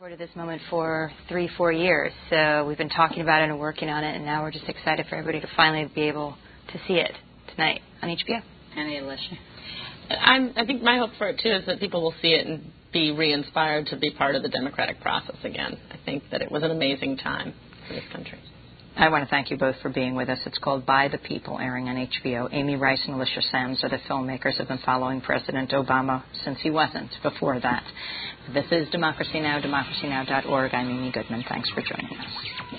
To this moment for 3-4 years. So we've been talking about it and working on it, and now we're just excited for everybody to finally be able to see it tonight on HBO. Annie, Alicia. I think my hope for it, too, is that people will see it and be re-inspired to be part of the democratic process again. I think that it was an amazing time for this country. I want to thank you both for being with us. It's called By the People, airing on HBO. Amy Rice and Alicia Sams are the filmmakers who have been following President Obama since he wasn't before that. This is Democracy Now!, democracynow.org. I'm Amy Goodman. Thanks for joining us.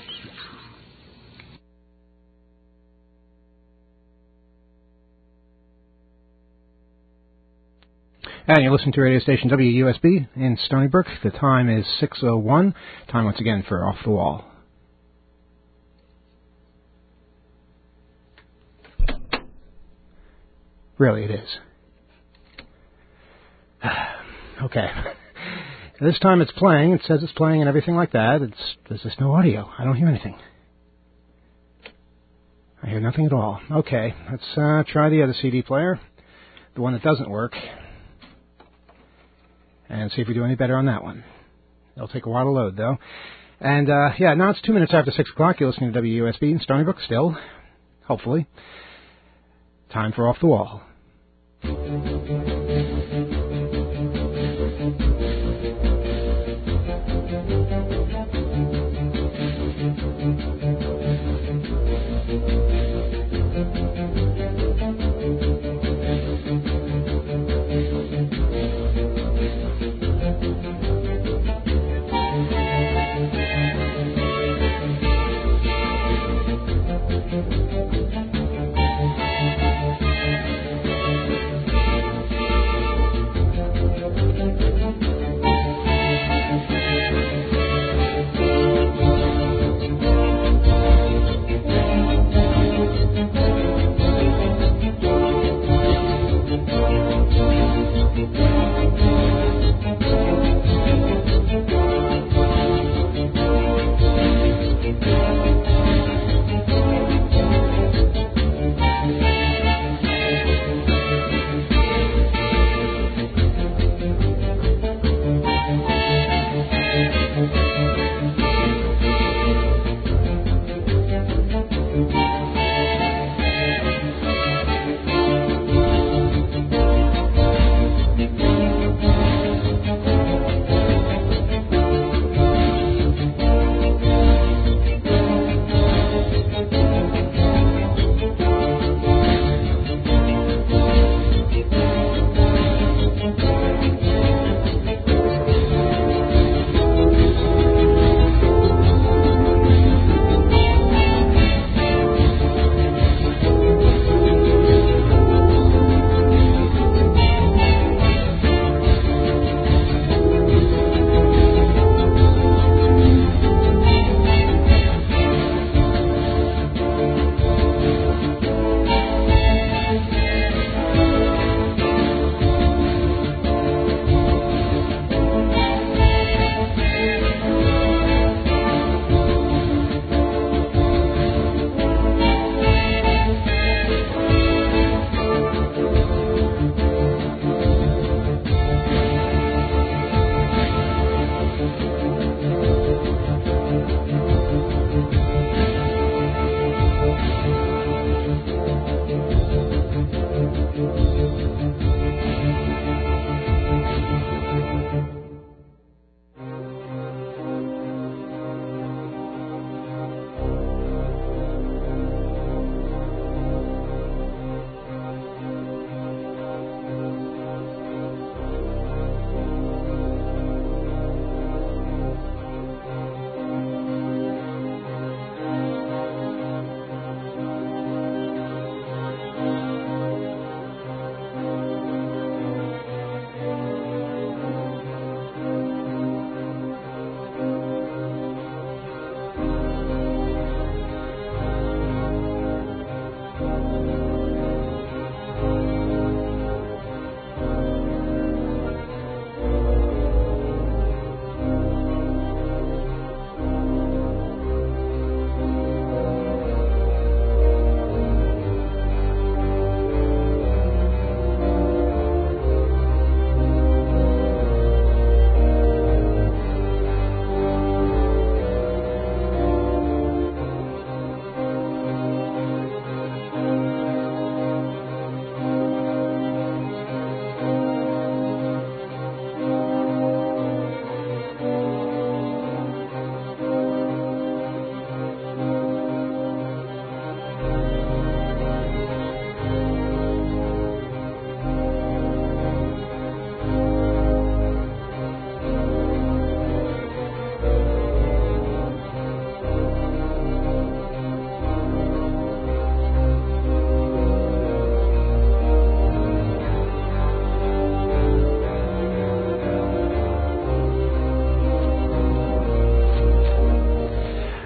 And you're listening to radio station WUSB in Stony Brook. The time is 6:01. Time once again for Off the Wall. Really, it is. Okay. This time it's playing. It says it's playing and everything like that. There's just no audio. I don't hear anything. I hear nothing at all. Okay, let's try the other CD player, the one that doesn't work, and see if we do any better on that one. It'll take a while to load, though. And, now it's 2 minutes after 6 o'clock. You're listening to WUSB in Stony Brook still, hopefully. Time for Off the Wall.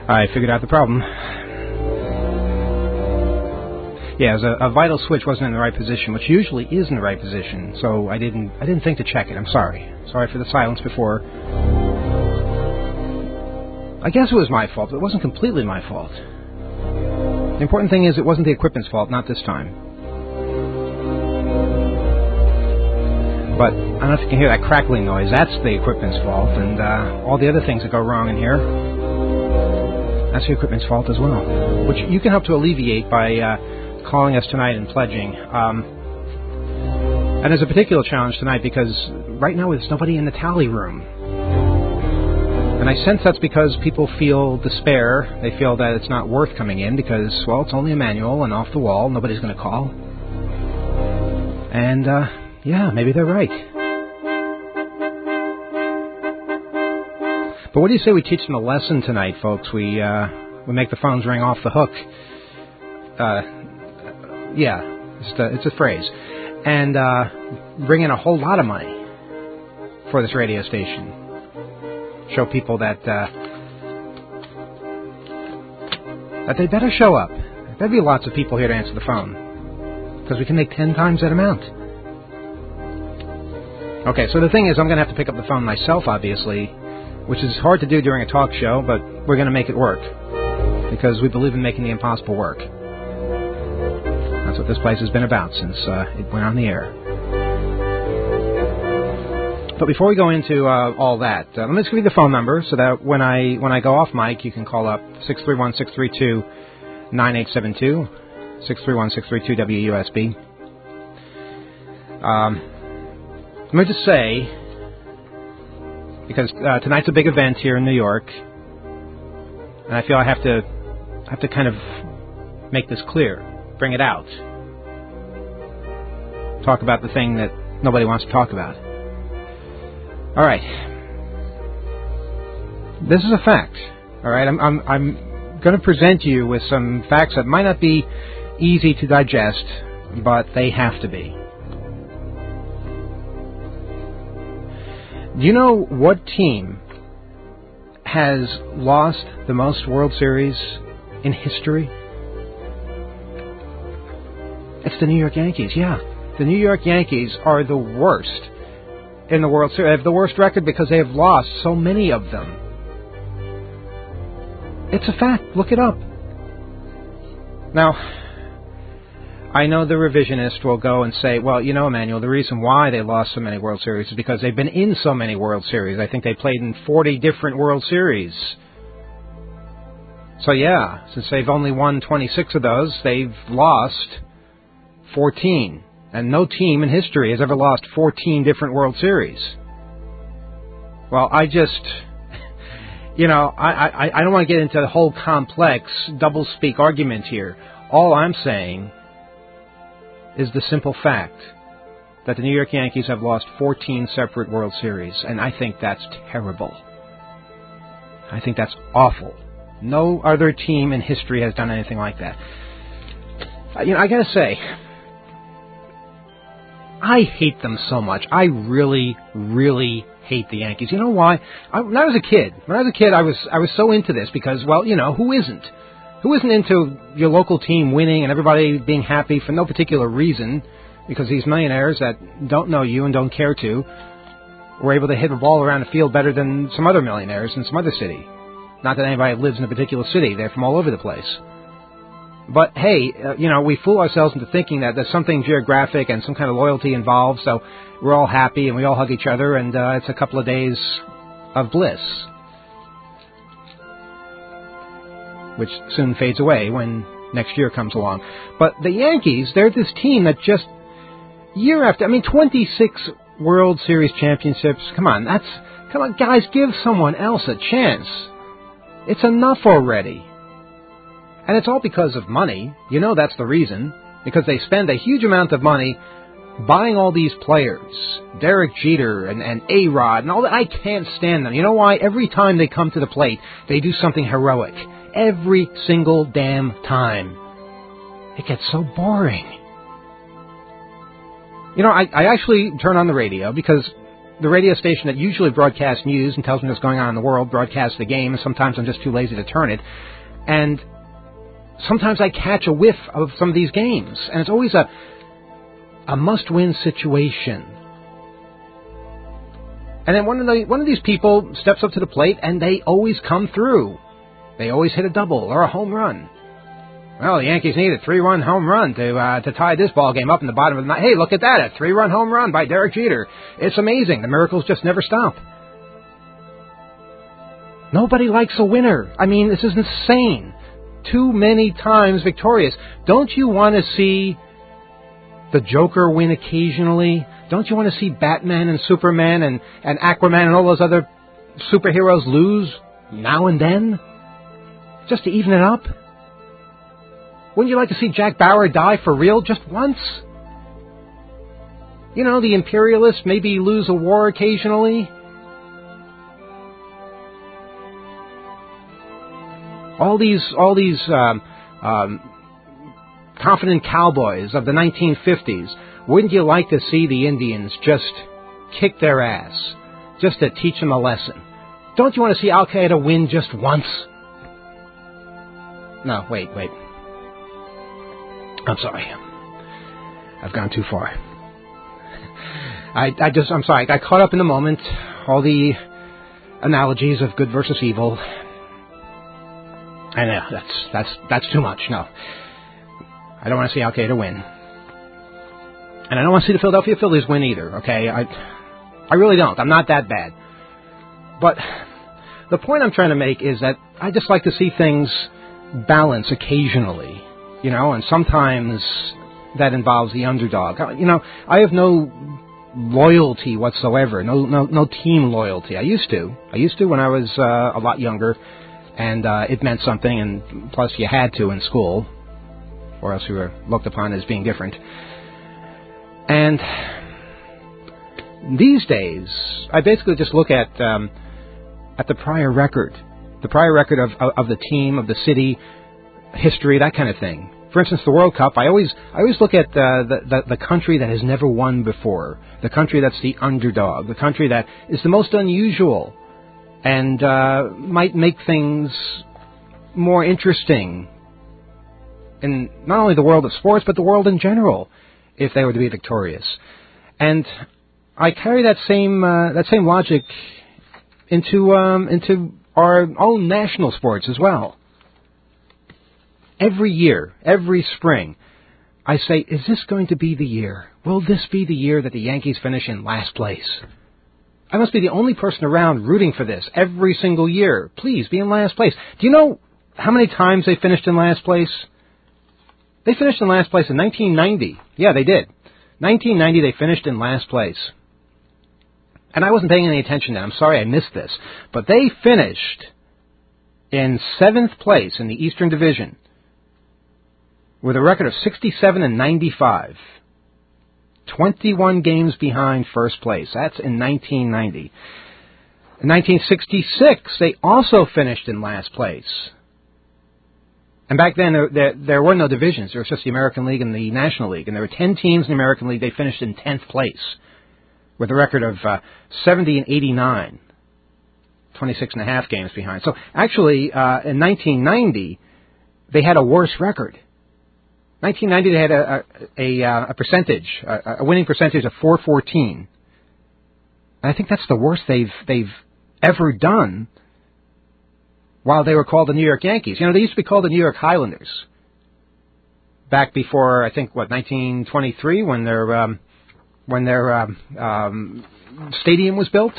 I figured out the problem. Yeah, a vital switch wasn't in the right position, which usually is in the right position, so I didn't think to check it. I'm sorry. Sorry for the silence before. I guess it was my fault, but it wasn't completely my fault. The important thing is it wasn't the equipment's fault, not this time. But I don't know if you can hear that crackling noise. That's the equipment's fault, and all the other things that go wrong in here, that's the equipment's fault as well, which you can help to alleviate by calling us tonight and pledging. And there's a particular challenge tonight because right now there's nobody in the tally room. And I sense that's because people feel despair. They feel that it's not worth coming in because, well, it's only a manual and off the wall. Nobody's going to call. And, yeah, maybe they're right. But what do you say we teach them a lesson tonight, folks? We make the phones ring off the hook. Yeah, it's a phrase. And bring in a whole lot of money for this radio station. Show people that they better show up. There better be lots of people here to answer the phone. Because we can make 10 times that amount. Okay, so the thing is, I'm going to have to pick up the phone myself, obviously, which is hard to do during a talk show, but we're going to make it work. Because we believe in making the impossible work. That's what this place has been about since it went on the air. But before we go into all that, let me just give you the phone number so that when I go off mic, you can call up 631-632-9872, 631-632-WUSB. Let me just say, because tonight's a big event here in New York, and I feel I have to kind of make this clear, bring it out, talk about the thing that nobody wants to talk about. All right. This is a fact. All right. I'm going to present you with some facts that might not be easy to digest, but they have to be. Do you know what team has lost the most World Series in history? It's the New York Yankees. Yeah. The New York Yankees are the worst in the World Series. They have the worst record because they have lost so many of them. It's a fact. Look it up. Now, I know the revisionist will go and say, well, you know, Emmanuel, the reason why they lost so many World Series is because they've been in so many World Series. I think they played in 40 different World Series. So, yeah, since they've only won 26 of those, they've lost 14. And no team in history has ever lost 14 different World Series. Well, I just, you know, I don't want to get into the whole complex double-speak argument here. All I'm saying is the simple fact that the New York Yankees have lost 14 separate World Series, and I think that's terrible. I think that's awful. No other team in history has done anything like that. You know, I gotta say, I hate them so much. I really, really hate the Yankees. You know why? When I was a kid, I was so into this because, well, you know, who isn't? Who isn't into your local team winning and everybody being happy for no particular reason? Because these millionaires that don't know you and don't care to were able to hit a ball around the field better than some other millionaires in some other city. Not that anybody lives in a particular city. They're from all over the place. But, hey, you know, we fool ourselves into thinking that there's something geographic and some kind of loyalty involved, so we're all happy and we all hug each other, and it's a couple of days of bliss, which soon fades away when next year comes along. But the Yankees, they're this team that just year after, 26 World Series championships. Come on, guys, give someone else a chance. It's enough already. And it's all because of money. You know that's the reason. Because they spend a huge amount of money buying all these players. Derek Jeter and A-Rod and all that. I can't stand them. You know why? Every time they come to the plate, they do something heroic. Every single damn time. It gets so boring. You know, I actually turn on the radio because the radio station that usually broadcasts news and tells me what's going on in the world broadcasts the game, and sometimes I'm just too lazy to turn it. And sometimes I catch a whiff of some of these games, and it's always a must-win situation. And then one of these people steps up to the plate, and they always come through. They always hit a double or a home run. Well, the Yankees need a 3-run home run to tie this ball game up in the bottom of the ninth. Hey, look at that, a 3-run home run by Derek Jeter. It's amazing. The miracles just never stop. Nobody likes a winner. I mean, this is insane. Too many times victorious. Don't you want to see the Joker win occasionally? Don't you want to see Batman and Superman and Aquaman and all those other superheroes lose now and then? Just to even it up? Wouldn't you like to see Jack Bauer die for real just once? You know, the imperialists maybe lose a war occasionally. All these confident cowboys of the 1950s, wouldn't you like to see the Indians just kick their ass, just to teach them a lesson? Don't you want to see Al Qaeda win just once? No, wait. I'm sorry. I've gone too far. I'm sorry. I got caught up in the moment. All the analogies of good versus evil. And that's too much. No. I don't want to see Al Qaeda win. And I don't want to see the Philadelphia Phillies win either, okay? I really don't. I'm not that bad. But the point I'm trying to make is that I just like to see things balance occasionally. You know, and sometimes that involves the underdog. You know, I have no loyalty whatsoever, no team loyalty. I used to when I was a lot younger, and it meant something, and plus you had to in school, or else you were looked upon as being different. And these days, I basically just look at the prior record of the team, of the city, history, that kind of thing. For instance, the World Cup, I always look at the country that has never won before, the country that's the underdog, the country that is the most unusual and might make things more interesting in not only the world of sports, but the world in general, if they were to be victorious. And I carry that same logic into our own national sports as well. Every year, every spring, I say, is this going to be the year? Will this be the year that the Yankees finish in last place? I must be the only person around rooting for this every single year. Please, be in last place. Do you know how many times they finished in last place? They finished in last place in 1990. Yeah, they did. 1990, they finished in last place. And I wasn't paying any attention then. I'm sorry I missed this. But they finished in 7th place in the Eastern Division, with a record of 67-95, 21 games behind first place. That's in 1990. In 1966, they also finished in last place. And back then, there were no divisions. There was just the American League and the National League. And there were 10 teams in the American League. They finished in 10th place, with a record of 70-89, 26.5 games behind. So actually, in 1990, they had a worse record. 1990, they had a winning percentage of .414, and I think that's the worst they've ever done. While they were called the New York Yankees, you know, they used to be called the New York Highlanders back before, I think, 1923, when their stadium was built.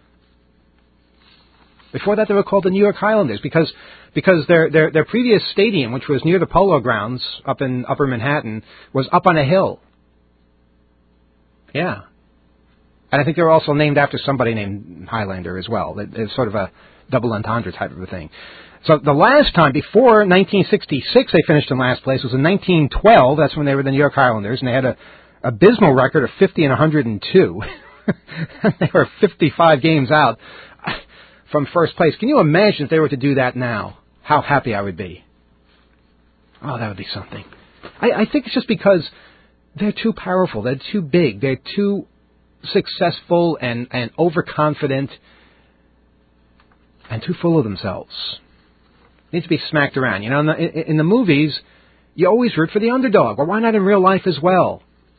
Before that, they were called the New York Highlanders because their previous stadium, which was near the Polo Grounds up in Upper Manhattan, was up on a hill. Yeah. And I think they were also named after somebody named Highlander as well. It's sort of a double entendre type of a thing. So the last time, before 1966, they finished in last place, was in 1912. That's when they were the New York Highlanders, and they had a abysmal record of 50-102. They were 55 games out from first place. Can you imagine if they were to do that now? How happy I would be. Oh, that would be something. I think it's just because they're too powerful. They're too big. They're too successful and overconfident and too full of themselves. Needs to be smacked around. You know, in the movies, you always root for the underdog. Well, why not in real life as well?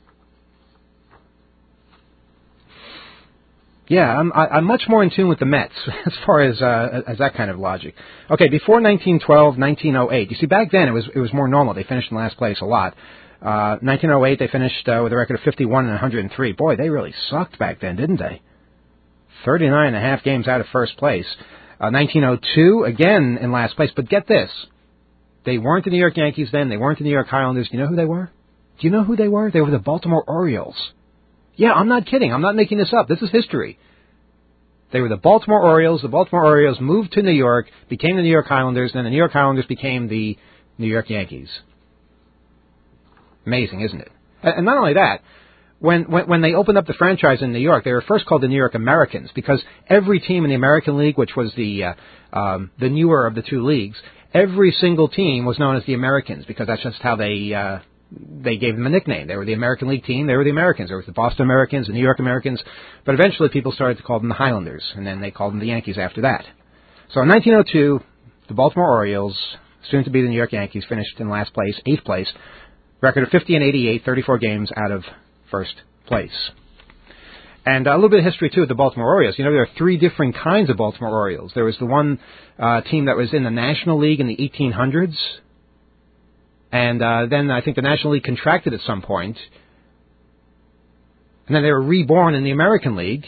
Yeah, I'm much more in tune with the Mets as far as that kind of logic. Okay, before 1912, 1908. You see, back then it was more normal. They finished in last place a lot. 1908, they finished with a record of 51 and 103. Boy, they really sucked back then, didn't they? 39 and a half games out of first place. 1902, again in last place. But get this. They weren't the New York Yankees then. They weren't the New York Highlanders. Do you know who they were? Do you know who they were? They were the Baltimore Orioles. Yeah, I'm not kidding. I'm not making this up. This is history. They were the Baltimore Orioles. The Baltimore Orioles moved to New York, became the New York Highlanders, and then the New York Highlanders became the New York Yankees. Amazing, isn't it? And not only that, when they opened up the franchise in New York, they were first called the New York Americans because every team in the American League, which was the newer of the two leagues, every single team was known as the Americans because that's just how they gave them a nickname. They were the American League team. They were the Americans. There was the Boston Americans, the New York Americans. But eventually people started to call them the Highlanders, and then they called them the Yankees after that. So in 1902, the Baltimore Orioles, soon to be the New York Yankees, finished in last place, 8th place. Record of 50 and 88, 34 games out of first place. And a little bit of history, too, of the Baltimore Orioles. You know, there are 3 different kinds of Baltimore Orioles. There was the one team that was in the National League in the 1800s. And then I think the National League contracted at some point. And then they were reborn in the American League.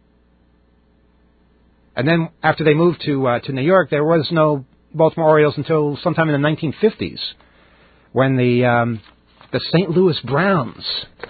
And then after they moved to New York, there was no Baltimore Orioles until sometime in the 1950s when the St. Louis Browns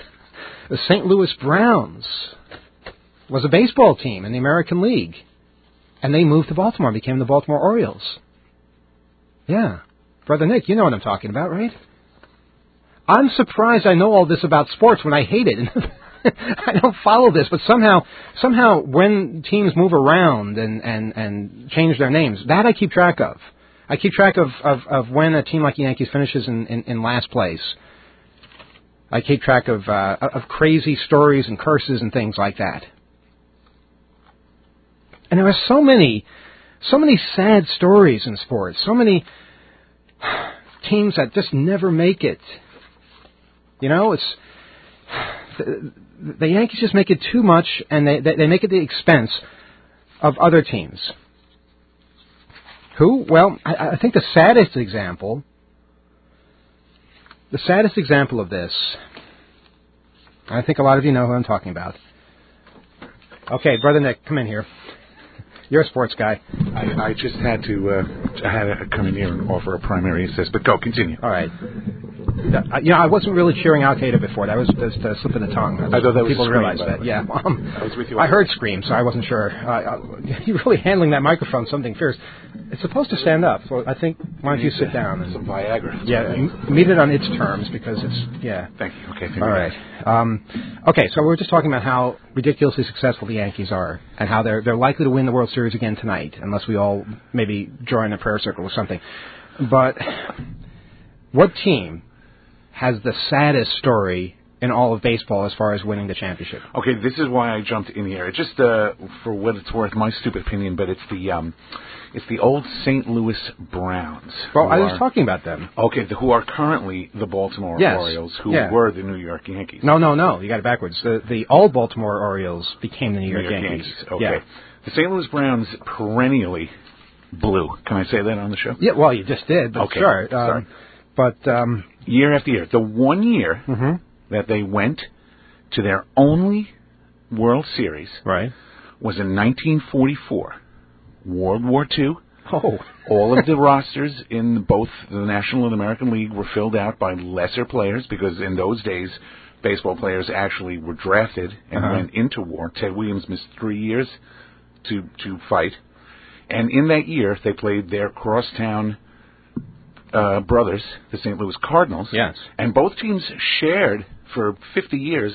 was a baseball team in the American League. And they moved to Baltimore and became the Baltimore Orioles. Yeah. Brother Nick, you know what I'm talking about, right? I'm surprised I know all this about sports when I hate it. I don't follow this, but somehow when teams move around and change their names, that I keep track of. I keep track of when a team like the Yankees finishes in last place. I keep track of crazy stories and curses and things like that. And there are so many sad stories in sports. So many teams that just never make it. You know, it's the Yankees just make it too much, and they make it at the expense of other teams. Who? Well, I think the saddest example of this, I think a lot of you know who I'm talking about. Okay, Brother Nick, come in here. You're a sports guy. I just had to come in here and offer a primary assist, but go, continue. All right. You know, I wasn't really cheering Al Qaeda before. That was just a slip of the tongue. I thought that was people a scream, realize that. Yeah. I was with you. I heard screams, so I wasn't sure. You're really handling that microphone something fierce. It's supposed to stand up, so I think why don't you sit down and some Viagra. Yeah, meet it on its terms because it's Thank you. Okay. All right. Okay, so we were just talking about how ridiculously successful the Yankees are and how they're likely to win the World Series again tonight, unless we all maybe join a prayer circle or something. But what team has the saddest story in all of baseball as far as winning the championship? Okay, this is why I jumped in here. It's just for what it's worth, my stupid opinion, but it's the old St. Louis Browns. Well, I was talking about them. Okay, who are currently the Baltimore Orioles, who were the New York Yankees. No, you got it backwards. The old Baltimore Orioles became the New York Yankees. Okay. Yeah. The St. Louis Browns perennially blew. Can I say that on the show? Yeah, well, you just did, but okay. Sure. Sorry. But year after year. The one year that they went to their only World Series was in 1944. World War II. Oh. All of the rosters in both the National and American League were filled out by lesser players because in those days, baseball players actually were drafted and went into war. Ted Williams missed 3 years to fight. And in that year, they played their crosstown brothers, the St. Louis Cardinals. Yes. And both teams shared, for 50 years,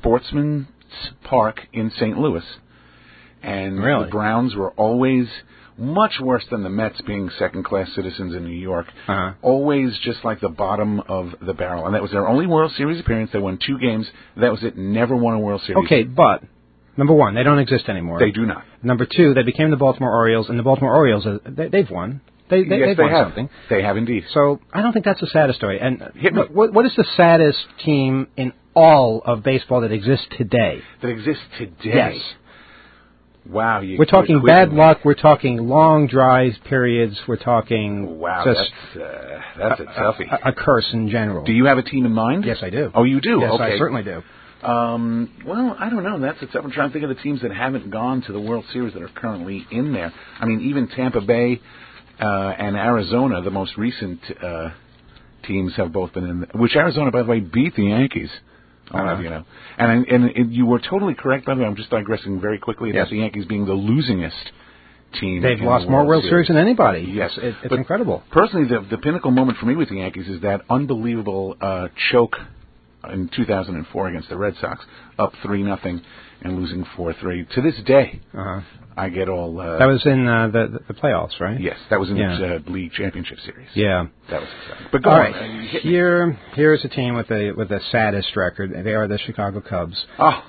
Sportsman's Park in St. Louis. And really? The Browns were always much worse than the Mets being second-class citizens in New York. Always just like the bottom of the barrel. And that was their only World Series appearance. They won 2 games. That was it. Never won a World Series. Okay, but number one, they don't exist anymore. They do not. Number two, they became the Baltimore Orioles, and the Baltimore Orioles, they've won. They've won have. something. They have indeed. So I don't think that's the saddest story. And Hit me. what is the saddest team in all of baseball that exists today? That exists today? Yes. Wow. We're talking bad luck. We're talking long, dry periods. We're talking just that's a toughie. A curse in general. Do you have a team in mind? Yes, I do. Oh, you do? Yes, okay. I certainly do. Well, I don't know. That's I'm trying to think of the teams that haven't gone to the World Series that are currently in there. I mean, even Tampa Bay and Arizona, the most recent teams, have both been in. Which Arizona, by the way, beat the Yankees. I'll have you know. And you were totally correct, by the way. I'm just digressing very quickly about the Yankees being the losingest team. They've lost more World Series than anybody. Yes. It's incredible. Personally, the pinnacle moment for me with the Yankees is that unbelievable choke in 2004 against the Red Sox, up 3-0 and losing 4-3. To this day, I get all... that was in the playoffs, right? Yes, that was in the League Championship Series. Yeah. That was exciting. But go on. Right. Here's a team with the saddest record. They are the Chicago Cubs. Oh,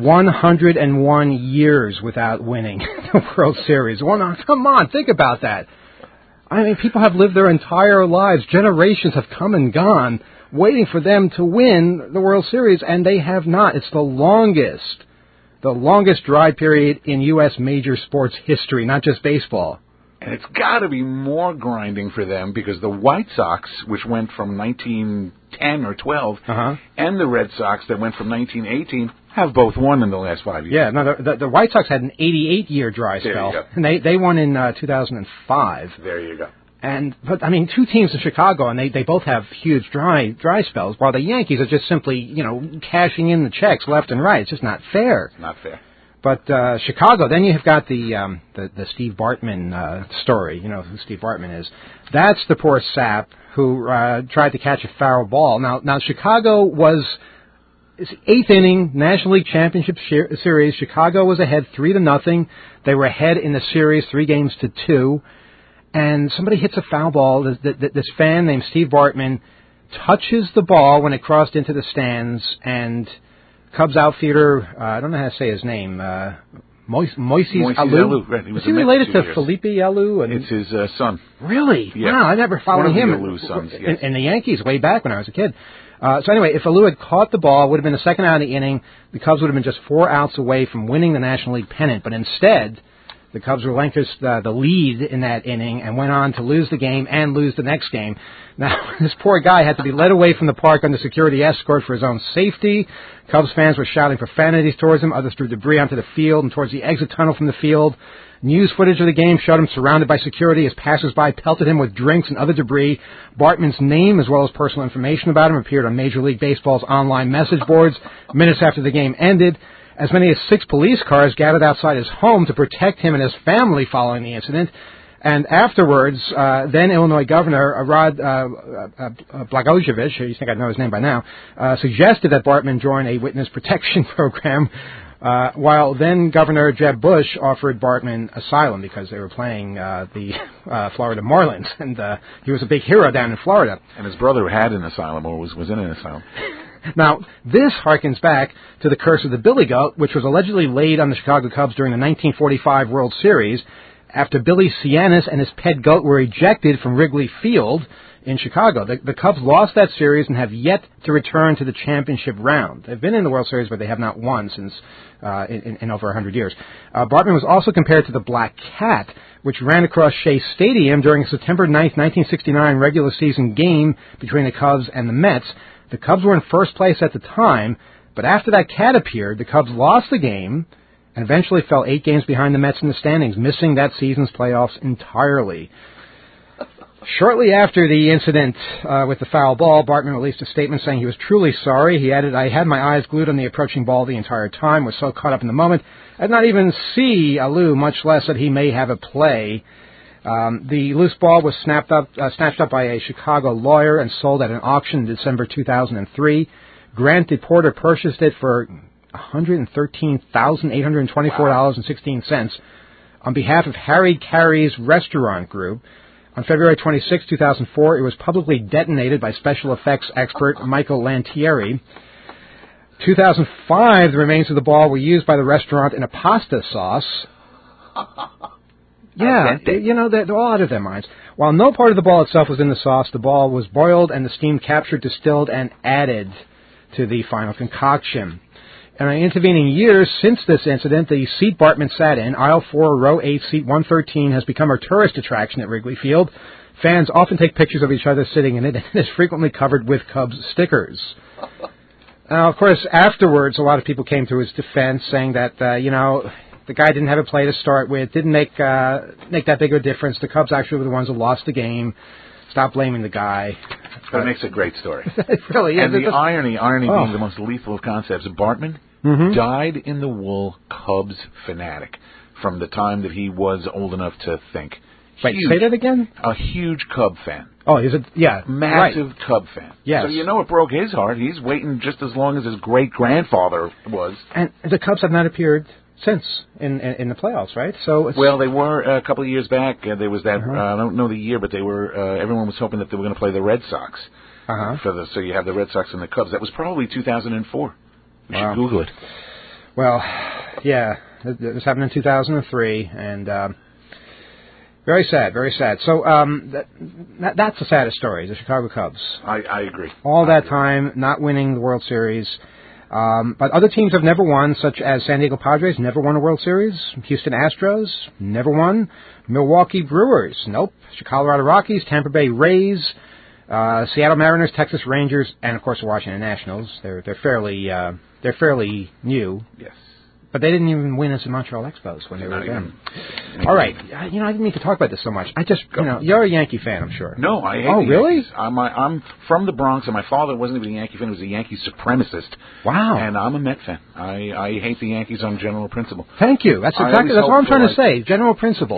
101 years without winning the World Series. Come on, think about that. I mean, people have lived their entire lives. Generations have come and gone waiting for them to win the World Series, and they have not. It's the longest dry period in U.S. major sports history, not just baseball. And it's got to be more grinding for them because the White Sox, which went from 1910 or 12, and the Red Sox that went from 1918, have both won in the last 5 years. Yeah, no, the White Sox had an 88-year dry spell, and they won in 2005. There you go. But I mean, 2 teams in Chicago, and they both have huge dry spells, while the Yankees are just simply, cashing in the checks left and right. It's just not fair. Not fair. But Chicago, then you have got the Steve Bartman story. You know who Steve Bartman is. That's the poor sap who tried to catch a foul ball. Now Chicago was 8th inning National League Championship Series. Chicago was ahead 3-0. They were ahead in the series 3-2. And somebody hits a foul ball. This fan named Steve Bartman touches the ball when it crossed into the stands, and Cubs outfielder, I don't know how to say his name, Moises Alou. Right. Is he related to Felipe Alou? It's his son. Really? Yeah. Wow, I never followed him. One of the Alou sons, yes. In the Yankees way back when I was a kid. So anyway, if Alou had caught the ball, it would have been the second out of the inning. The Cubs would have been just 4 outs away from winning the National League pennant, but instead the Cubs relinquished the lead in that inning and went on to lose the game and lose the next game. Now, this poor guy had to be led away from the park under security escort for his own safety. Cubs fans were shouting profanities towards him. Others threw debris onto the field and towards the exit tunnel from the field. News footage of the game showed him surrounded by security as passers-by pelted him with drinks and other debris. Bartman's name, as well as personal information about him, appeared on Major League Baseball's online message boards minutes after the game ended. As many as 6 police cars gathered outside his home to protect him and his family following the incident. And afterwards, then Illinois Governor Rod Blagojevich, you think I know his name by now, suggested that Bartman join a witness protection program, while then Governor Jeb Bush offered Bartman asylum because they were playing the Florida Marlins, and he was a big hero down in Florida. And his brother had an asylum or was in an asylum. Now, this harkens back to the curse of the Billy Goat, which was allegedly laid on the Chicago Cubs during the 1945 World Series after Billy Sianis and his pet goat were ejected from Wrigley Field in Chicago. The Cubs lost that series and have yet to return to the championship round. They've been in the World Series, but they have not won since in over 100 years. Bartman was also compared to the Black Cat, which ran across Shea Stadium during a September 9th, 1969 regular season game between the Cubs and the Mets. The Cubs were in first place at the time, but after that cat appeared, the Cubs lost the game and eventually fell 8 games behind the Mets in the standings, missing that season's playoffs entirely. Shortly after the incident with the foul ball, Bartman released a statement saying he was truly sorry. He added, "I had my eyes glued on the approaching ball the entire time, was so caught up in the moment, I did not even see Alou, much less that he may have a play." The loose ball was snatched up by a Chicago lawyer and sold at an auction in December 2003. Grant DePorter purchased it for $113,824.16. on behalf of Harry Carey's Restaurant Group. On February 26, 2004, it was publicly detonated by special effects expert Michael Lantieri. 2005, the remains of the ball were used by the restaurant in a pasta sauce. Yeah, they're all out of their minds. While no part of the ball itself was in the sauce, the ball was boiled and the steam captured, distilled, and added to the final concoction. And in intervening years since this incident, the seat Bartman sat in, aisle 4, row 8, seat 113, has become a tourist attraction at Wrigley Field. Fans often take pictures of each other sitting in it, and it is frequently covered with Cubs stickers. Now, of course, afterwards, a lot of people came to his defense, saying that, the guy didn't have a play to start with, didn't make that big of a difference. The Cubs actually were the ones who lost the game. Stop blaming the guy. But it makes a great story. It really is. And the irony being the most lethal of concepts. Bartman dyed-in-the-wool Cubs fanatic from the time that he was old enough to think. Wait, say that again? A huge Cub fan. Oh, is it? Yeah. Massive right. Cub fan. Yes. So it broke his heart. He's waiting just as long as his great-grandfather was. And the Cubs have not appeared since in the playoffs, right? So well, they were a couple of years back. There was that I don't know the year, but they were. Everyone was hoping that they were going to play the Red Sox. So you have the Red Sox and the Cubs. That was probably 2004. We should Google it. Well, yeah, this happened in 2003, and very sad, very sad. So that's the saddest story, the Chicago Cubs. I agree. All that time not winning the World Series. But other teams have never won, such as San Diego Padres, never won a World Series. Houston Astros, never won. Milwaukee Brewers, nope. Colorado Rockies, Tampa Bay Rays, Seattle Mariners, Texas Rangers, and of course the Washington Nationals. They're fairly new. Yes. But they didn't even win as the Montreal Expos when they were them. All right. I didn't mean to talk about this so much. You're a Yankee fan, I'm sure. No, I hate the really? Yankees. I'm from the Bronx, and my father wasn't even a Yankee fan. He was a Yankee supremacist. Wow. And I'm a Met fan. I hate the Yankees on general principle. Thank you. That's what I'm trying to say. General principle,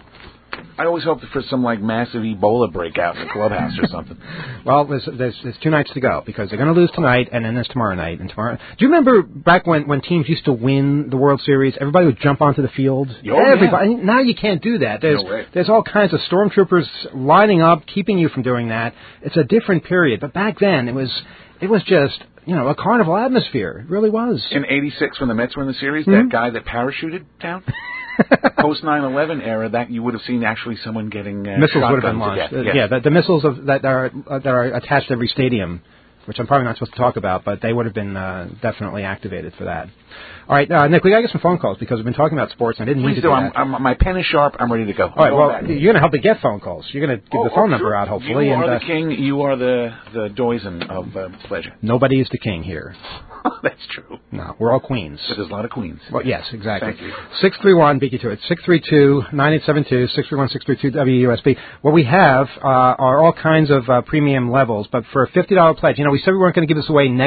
I always hoped for some massive Ebola breakout in the clubhouse or something. Well, there's 2 nights to go because they're going to lose tonight and then there's tomorrow night and tomorrow. Do you remember back when teams used to win the World Series? Everybody would jump onto the field. Everybody. Yeah. Now you can't do that. No way. There's all kinds of stormtroopers lining up, keeping you from doing that. It's a different period. But back then it was just a carnival atmosphere. It really was. In '86, when the Mets were in the series, that guy that parachuted down. Post 9/11 era, that you would have seen actually someone getting missiles would have been launched. The missiles that are attached to every stadium, which I'm probably not supposed to talk about, but they would have been definitely activated for that. All right, Nick, we got to get some phone calls because we've been talking about sports, and I didn't mean to do that. My pen is sharp. I'm ready to go. All right, well, you're going to help me get phone calls. You're going to give the phone number out, hopefully. You are the king. You are the Doizen of pleasure. Nobody is the king here. That's true. No, we're all queens. But there's a lot of queens. Well, yes, exactly. Thank you. 631, beat you to it. 632-9872, 631-632 WUSB. What we have are all kinds of premium levels, but for a $50 pledge, we said we weren't going to give this away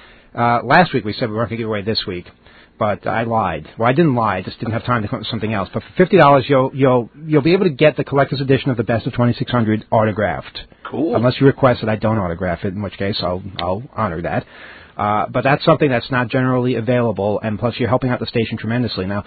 last week we said we weren't going to give it away this week. But I lied. Well, I didn't lie. I just didn't have time to come up with something else. But for $50, you'll be able to get the collector's edition of the Best of 2600 autographed. Cool. Unless you request that I don't autograph it, in which case I'll honor that. But that's something that's not generally available, and plus you're helping out the station tremendously. Now,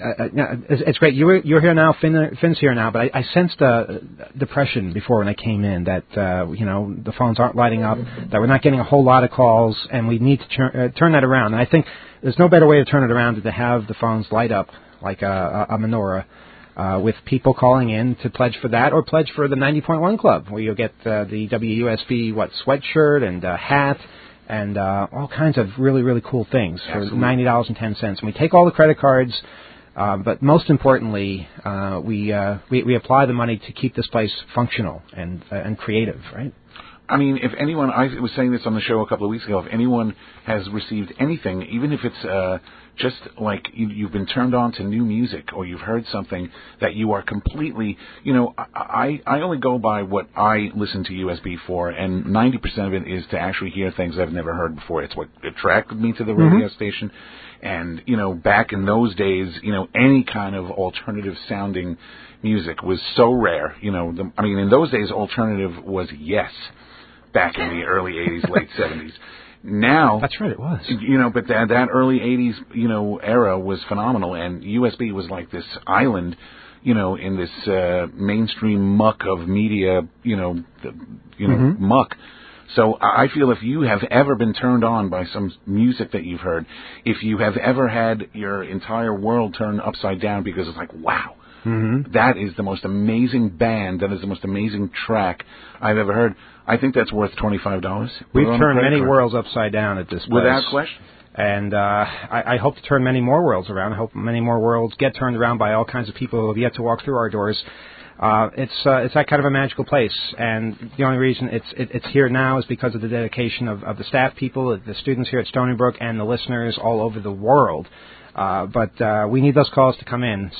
it's great. You're here now, Finn's here now, but I sensed depression before when I came in that, the phones aren't lighting up, that we're not getting a whole lot of calls, and we need to turn that around. And I think there's no better way to turn it around than to have the phones light up like a menorah. With people calling in to pledge for that or pledge for the 90.1 Club, where you'll get the WUSB sweatshirt and hat and all kinds of really, really cool things for $90.10. And we take all the credit cards, but most importantly, we apply the money to keep this place functional and creative, right? I mean, if anyone, I was saying this on the show a couple of weeks ago, if anyone has received anything, even if it's just like you've been turned on to new music or you've heard something that you are completely, I only go by what I listen to USB for, and 90% of it is to actually hear things I've never heard before. It's what attracted me to the radio station. And, back in those days, any kind of alternative sounding music was so rare. In those days, alternative was yes. Back in the early 80s, late 70s. Now, That's right, it was. But that early 80s, era was phenomenal, and USB was like this island, in this mainstream muck of media, muck. So I feel if you have ever been turned on by some music that you've heard, if you have ever had your entire world turned upside down because it's like, wow, that is the most amazing band, that is the most amazing track I've ever heard, I think that's worth $25. We've turned many worlds upside down at this place. Without question. And I hope to turn many more worlds around. I hope many more worlds get turned around by all kinds of people who have yet to walk through our doors. It's that kind of a magical place, and the only reason it's here now is because of the dedication of the staff people, the students here at Stony Brook, and the listeners all over the world. But we need those calls to come in.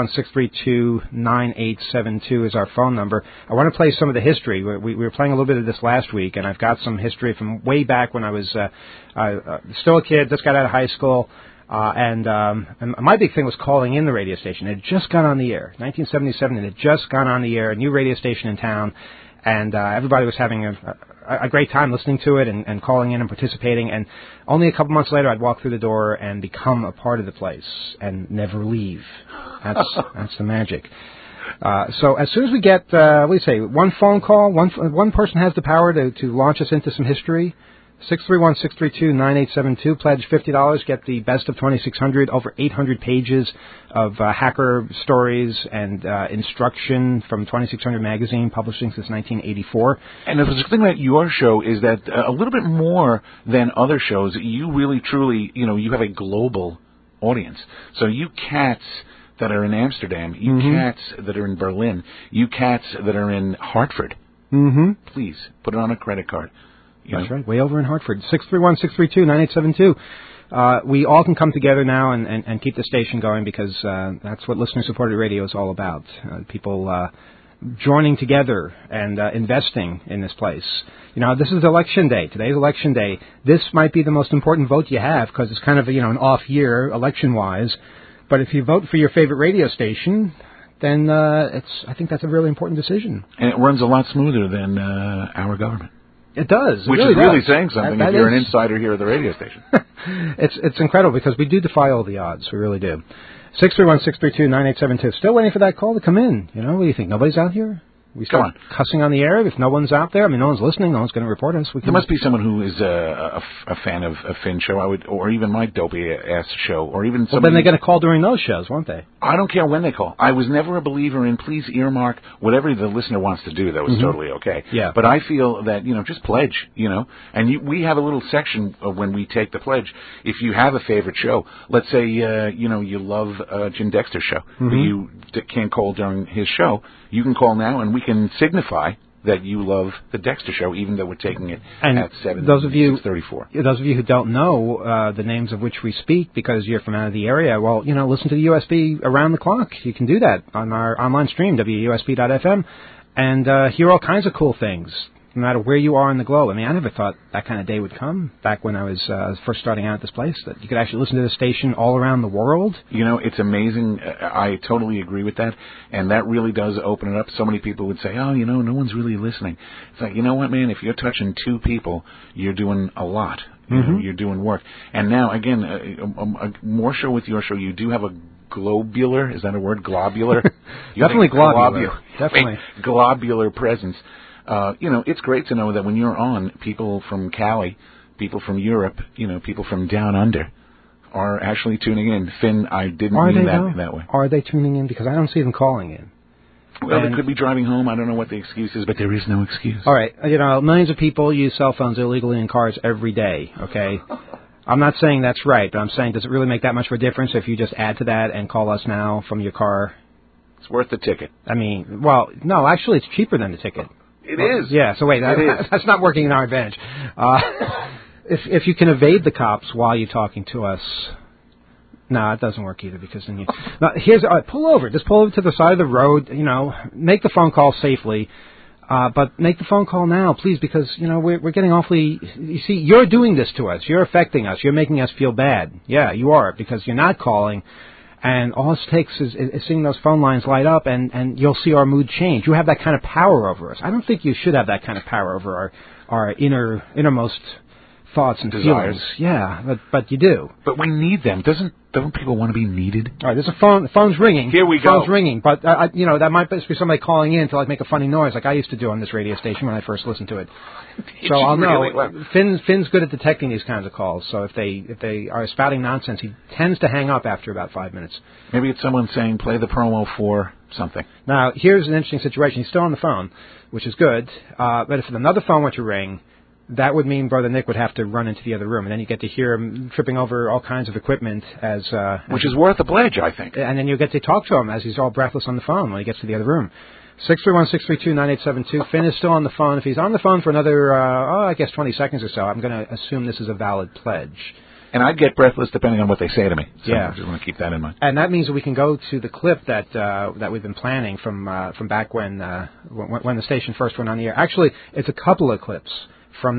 631-632-9872 is our phone number. I want to play some of the history. We were playing a little bit of this last week, and I've got some history from way back when I was still a kid, just got out of high school. And my big thing was calling in the radio station. It had just gone on the air. 1977, it had just gone on the air, a new radio station in town, and everybody was having a great time listening to it and calling in and participating. And only a couple months later, I'd walk through the door and become a part of the place and never leave. That's the magic. So as soon as we get, what do you say, one phone call, one person has the power to launch us into some history. 631-632-9872. Pledge $50. Get the best of 2600. Over 800 pages of hacker stories and instruction from 2600 magazine, publishing since 1984. And the thing about your show is that a little bit more than other shows, you really, truly, you have a global audience. So you cats that are in Amsterdam, you cats that are in Berlin, you cats that are in Hartford, please put it on a credit card. That's right, way over in Hartford. 631-632-9872. We all can come together now and keep the station going because that's what listener-supported radio is all about. People joining together and investing in this place. This is election day. Today's election day. This might be the most important vote you have because it's kind of an off year election-wise. But if you vote for your favorite radio station, then I think that's a really important decision. And it runs a lot smoother than our government. It does. Which is really saying something if you're an insider here at the radio station. It's incredible because we do defy all the odds. We really do. 631-632-9872. Still waiting for that call to come in. What do you think? Nobody's out here? We start cussing on the air if no one's out there. No one's listening. No one's going to report us. There must be someone who is a fan of Finn's show, or even my dopey-ass show, or even somebody... Well, then they're going to call during those shows, won't they? I don't care when they call. I was never a believer in please earmark whatever the listener wants to do. That was totally okay. Yeah. But I feel that, just pledge, And we have a little section when we take the pledge. If you have a favorite show, let's say, you love Jim Dexter's show, but you can't call during his show, you can call now and we can signify that you love the Dexter Show, even though we're taking it at 6:34. Those of you who don't know the names of which we speak because you're from out of the area, well, listen to the USB around the clock. You can do that on our online stream, WUSB.FM, and hear all kinds of cool things, no matter where you are in the globe. I never thought that kind of day would come back when I was first starting out at this place, that you could actually listen to the station all around the world. It's amazing. I totally agree with that, and that really does open it up. So many people would say, oh, no one's really listening. It's like, you know what, man, if you're touching 2 people, you're doing a lot. You're doing work. And now, again, a more show with your show, you do have a globular, is that a word, globular? Definitely globular. Definitely. Globular presence. It's great to know that when you're on, people from Cali, people from Europe, people from down under are actually tuning in. Finn, I didn't mean that way. Are they tuning in? Because I don't see them calling in. Well, they could be driving home. I don't know what the excuse is, but there is no excuse. All right. Millions of people use cell phones illegally in cars every day, okay? I'm not saying that's right, but I'm saying, does it really make that much of a difference if you just add to that and call us now from your car? It's worth the ticket. No, actually, it's cheaper than the ticket. It is. Yeah, so wait, that's not working in our advantage. If you can evade the cops while you're talking to us, no, it doesn't work either because then you... Now, pull over. Just pull over to the side of the road, make the phone call safely, but make the phone call now, please, because, we're getting awfully... You see, you're doing this to us. You're affecting us. You're making us feel bad. Yeah, you are, because you're not calling. And all it takes is seeing those phone lines light up, and you'll see our mood change. You have that kind of power over us. I don't think you should have that kind of power over our innermost thoughts and desires. feelings. Yeah, but you do. But we need them. Don't people want to be needed? All right, there's a phone. The phone's ringing. Here we go. Phone's ringing, but that might just be somebody calling in to like make a funny noise, like I used to do on this radio station when I first listened to it. So I'll know. Really well. Finn's good at detecting these kinds of calls. So if they are spouting nonsense, he tends to hang up after about 5 minutes. Maybe it's someone saying, "Play the promo for something." Now here's an interesting situation. He's still on the phone, which is good. But if another phone were to ring, that would mean Brother Nick would have to run into the other room, and then you get to hear him tripping over all kinds of equipment which is worth a pledge, I think. And then you get to talk to him as he's all breathless on the phone when he gets to the other room. 631-632-9872. Finn is still on the phone. If he's on the phone for another, I guess 20 seconds or so, I'm going to assume this is a valid pledge. And I'd get breathless depending on what they say to me. So Yeah. I just want to keep that in mind. And that means that we can go to the clip that we've been planning from back when the station first went on the air. Actually, it's a couple of clips from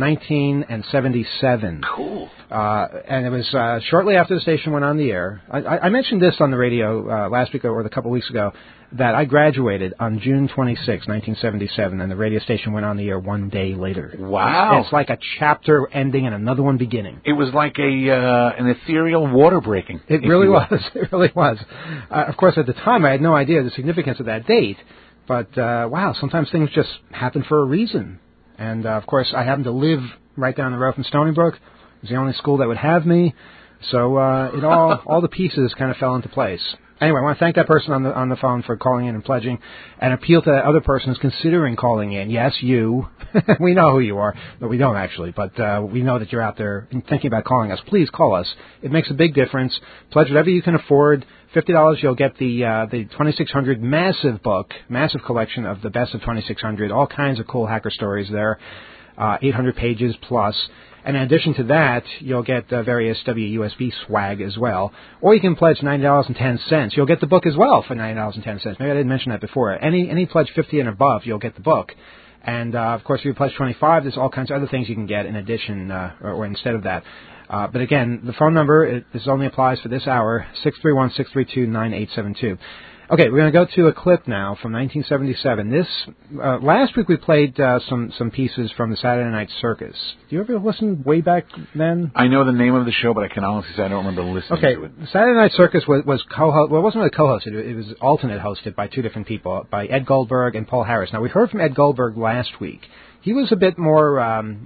1977. Cool. And it was shortly after the station went on the air. I mentioned this on the radio last week or a couple weeks ago, that I graduated on June 26, 1977, and the radio station went on the air one day later. Wow. It's like a chapter ending and another one beginning. It was like an ethereal water breaking. It really was. It really was. Of course, at the time, I had no idea the significance of that date, but wow, sometimes things just happen for a reason. And, of course, I happened to live right down the road from Stony Brook. It was the only school that would have me. So it all the pieces kind of fell into place. Anyway, I want to thank that person on the phone for calling in and pledging, and appeal to that other person who's considering calling in. Yes, you. We know who you are. No, we don't actually, but we know that you're out there and thinking about calling us. Please call us. It makes a big difference. Pledge whatever you can afford. $50, you'll get the 2600 massive book, massive collection of the best of 2600. All kinds of cool hacker stories there. 800 pages plus. And in addition to that, you'll get various WUSB swag as well. Or you can pledge $90.10. You'll get the book as well for $90.10. Maybe I didn't mention that before. Any pledge 50 and above, you'll get the book. And, of course, if you pledge 25, there's all kinds of other things you can get in addition or instead of that. But again, the phone number, this only applies for this hour, 631-632-9872. Okay, we're going to go to a clip now from 1977. Last week we played some pieces from the Saturday Night Circus. Do you ever listen way back then? I know the name of the show, but I can honestly say I don't remember listening to it. Saturday Night Circus was co-hosted. Well, it wasn't really co-hosted. It was alternate hosted by two different people, by Ed Goldberg and Paul Harris. Now, we heard from Ed Goldberg last week. He was a bit more,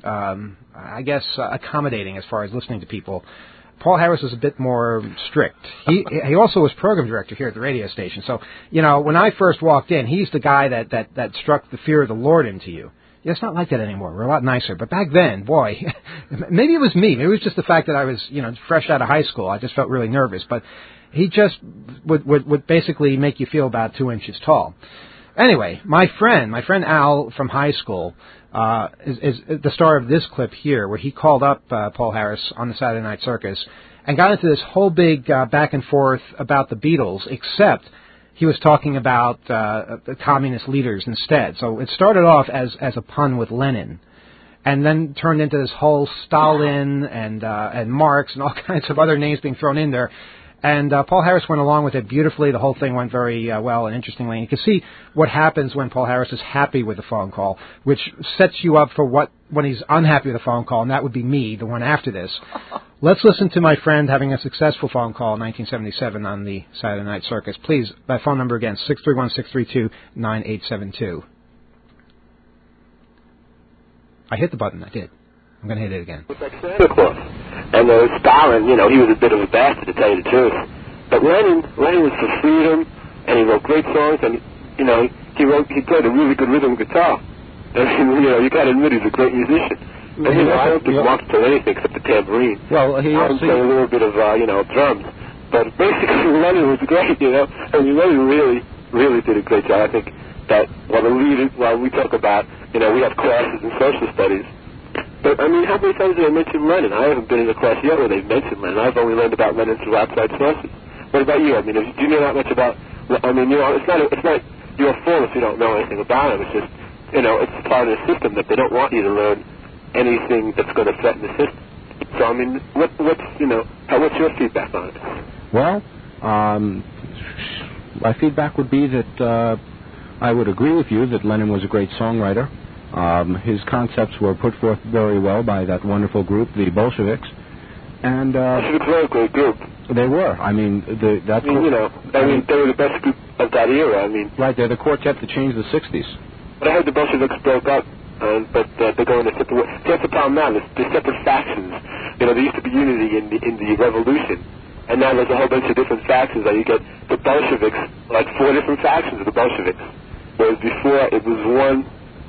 I guess, accommodating as far as listening to people. Paul Harris was a bit more strict. He also was program director here at the radio station. So, when I first walked in, he's the guy that struck the fear of the Lord into you. Yeah, it's not like that anymore. We're a lot nicer. But back then, boy, maybe it was me. Maybe it was just the fact that I was, fresh out of high school. I just felt really nervous. But he just would basically make you feel about 2 inches tall. Anyway, my friend Al from high school is the star of this clip here, where he called up Paul Harris on the Saturday Night Circus and got into this whole big back and forth about the Beatles, except he was talking about the communist leaders instead. So it started off as a pun with Lenin, and then turned into this whole Stalin and Marx and all kinds of other names being thrown in there. And Paul Harris went along with it beautifully. The whole thing went very well and interestingly. And you can see what happens when Paul Harris is happy with the phone call, which sets you up for when he's unhappy with the phone call, and that would be me, the one after this. Let's listen to my friend having a successful phone call in 1977 on the Saturday Night Circus. Please, my phone number again, 631-632-9872. I hit the button. I did. I'm going to hit it again. It's like Santa Claus. And Stalin, he was a bit of a bastard, to tell you the truth. But Lenin was for freedom, and he wrote great songs, and, he played a really good rhythm guitar. And, you got to admit he's a great musician. And, I don't think Marx played anything except the tambourine. Well, he also played a little bit of, drums. But basically, Lenin was great, and he really, really did a great job. I think that while we talk about, we have classes in social studies, but, how many times did I mention Lenin? I haven't been in a class yet where they've mentioned Lenin. I've only learned about Lenin through outside sources. What about you? Do you know that much about... it's not your fault if you don't know anything about him. It's just, it's part of the system that they don't want you to learn anything that's going to threaten the system. So, what's your feedback on it? Well, my feedback would be that I would agree with you that Lenin was a great songwriter. His concepts were put forth very well by that wonderful group, the Bolsheviks. And Bolsheviks were a great group. They were. I mean, they were the best group of that era. Right, they're the quartet that changed the 60s. But I heard the Bolsheviks broke up, but they're going to separate ways. That's the problem now. There's separate factions. There used to be unity in the revolution, and now there's a whole bunch of different factions. Like you get the Bolsheviks, like 4 different factions of the Bolsheviks, whereas before it was one.